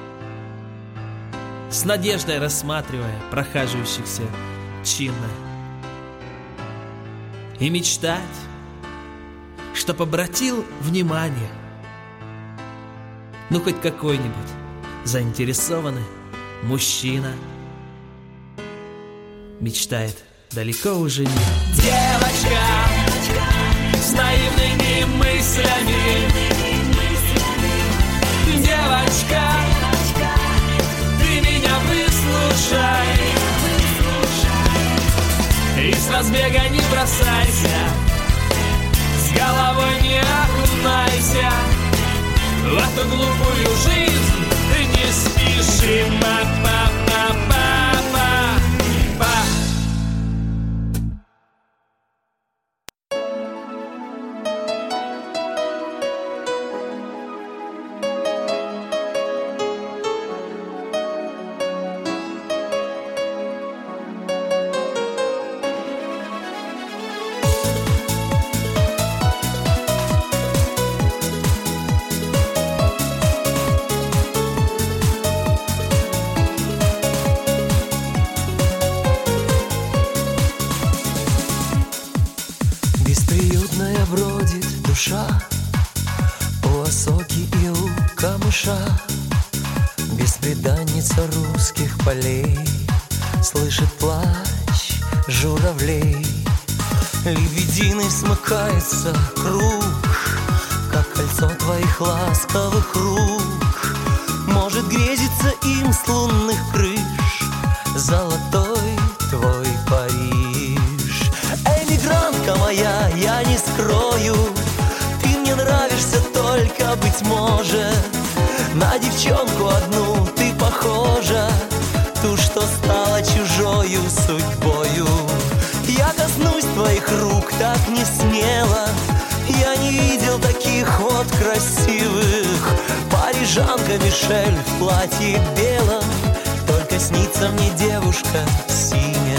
с надеждой рассматривая прохаживающихся чинно, и мечтать, чтоб обратил внимание ну хоть какой-нибудь заинтересованный мужчина. Мечтает далеко уже не девочка с наивными мыслями, девочка, ты меня выслушай и с разбега не бросайся, с головой не окунайся в эту глупую жизнь, не спеши. Па-па-па-па-па-па. Бесприютная бродит душа у осоки и у камыша, бесприданница русских полей слышит плач журавлей. Лебединый смыкается круг, как кольцо твоих ласковых рук. Может грезиться им с лунных крыш золотой твой Париж. Эмигрантка моя, я не скрою, ты мне нравишься только, быть может, на девчонку одну ты похожа, ту, что стала чужою судьбою. Я коснусь твоих рук так не смело, я не видел таких вот красивых. Парижанка Мишель в платье белом, только снится мне девушка синяя.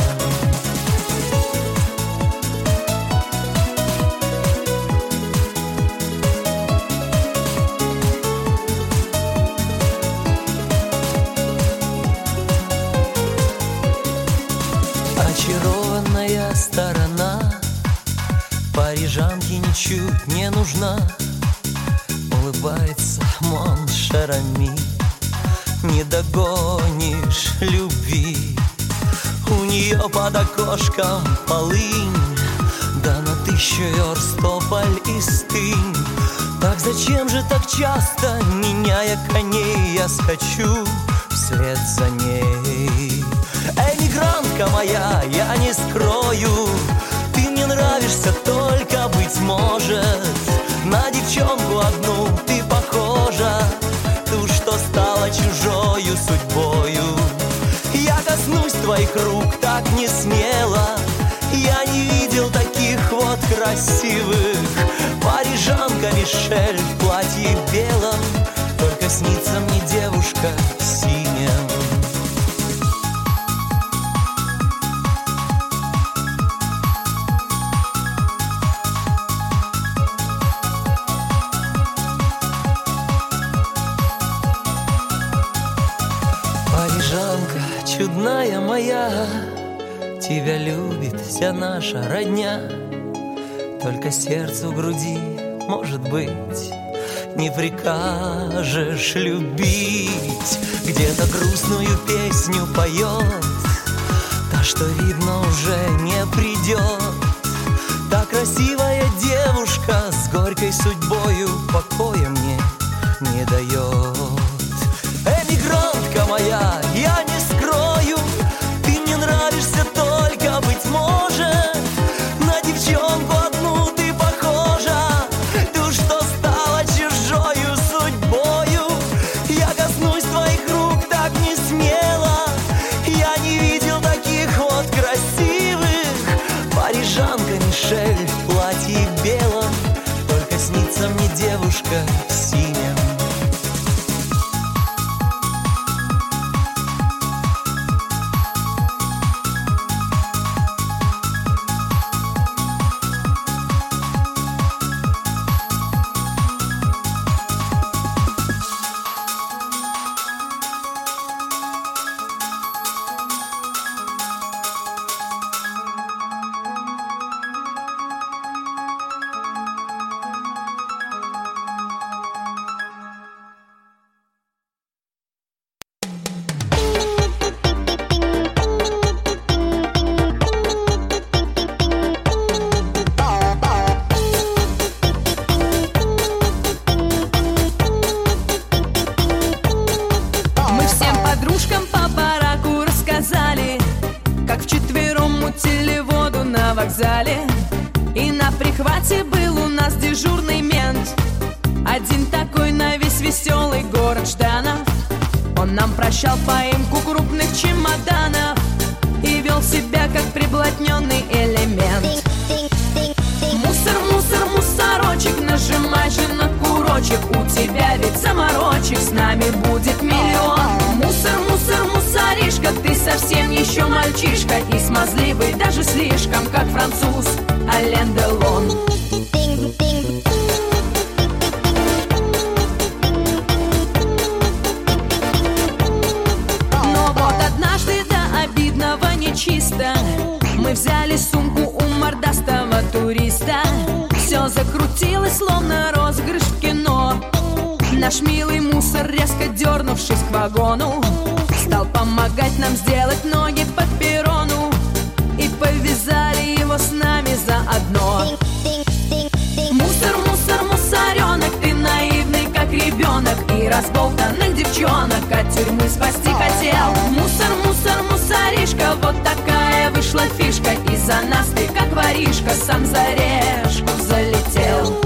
Очарованная сторона парижанки ничуть не нужна. Улыбается Моншерами, не догонишь любви. У нее под окошком полынь, да на тысячу верст тополь и стынь. Так зачем же так часто, меняя коней, я скачу вслед за ней? Эмигрантка моя, я не скрою, ты мне нравишься только, быть может, на девчонку одну ты похожа, ту, что стала чужою судьбою. Я коснусь твоих рук так не смело, я не видел таких вот красивых. Парижанка Мишель в платье белом, только снится мне девушка синяя. Парижанка чудная моя, тебя любит вся наша родня. только сердцу груди, может быть, не прикажешь любить. Где-то грустную песню поет та, что, видно, уже не придет. Та красивая девушка с горькой судьбою покоя мне не дает. Эмигрантка моя, я не скрою, ты мне нравишься только, быть может, на девчонку одну ты похожа, ту, что стала чужою судьбою. Я коснусь твоих рук так не смело, я не видел таких вот красивых. Парижанка Мишель в платье белом, только снится мне девушка в синем. И на прихвате был у нас дежурный мент, один такой на весь веселый город Жданов. Он нам прощал поимку крупных чемоданов и вел себя как приблотненный элемент. Мусор, мусор, мусорочек, нажимай же на курочек, у тебя ведь заморочек, с нами будет миллион. Мусор, мусор, мусоришка, ты совсем еще мальчишка и смазливый даже слишком, как француз Ален Делон. Но вот однажды до обидного нечисто мы взяли сумку у мордастого туриста. Все закрутилось, словно розыгрыш в кино. Наш милый мусор, резко дернувшись к вагону, стал помогать нам сделать ноги по перрону, и повязали его с нами заодно. Мусор, мусор, мусоренок, ты наивный, как ребенок, и разболтанных девчонок от тюрьмы спасти хотел. Мусор, мусор, мусоришка, вот такая вышла фишка, и за нас ты, как воришка, сам за решку залетел.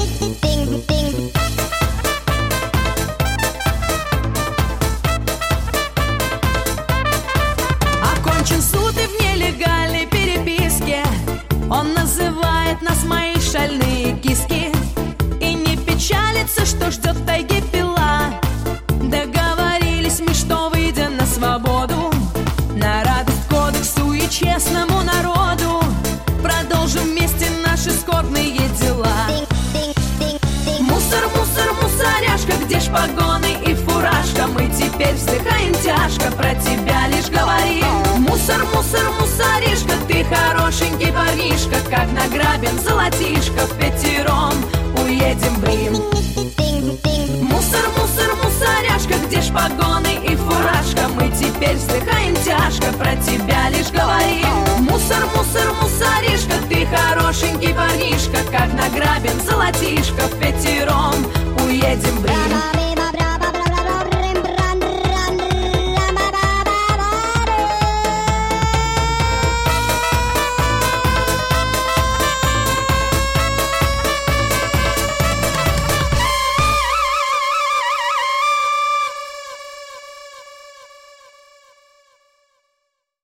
Окончен суд и в нелегальной переписке он называет нас мои шальные киски и не печалится, что ждет в тайге пила. Договорились мы, что выйдя на свободу, на радость кодексу и честному народу, продолжим вместе наши скорбные дела. Мусор, мусор, мусоряшка, где ж погоны и фуражка? Мы теперь вздыхаем тяжко, про тебя лишь говорим. Мусор, мусор, мусоришка, ты хорошенький парнишка, как награбим золотишко, впятером уедем в Рим. Мусор, мусор, мусоряшка, где ж погоны и фуражка? Мы теперь вздыхаем тяжко, про тебя лишь говорим. Мусор, мусор, мусоришка, ты хорошенький парнишка, как награбим золотишко, впятером уедем в Рим.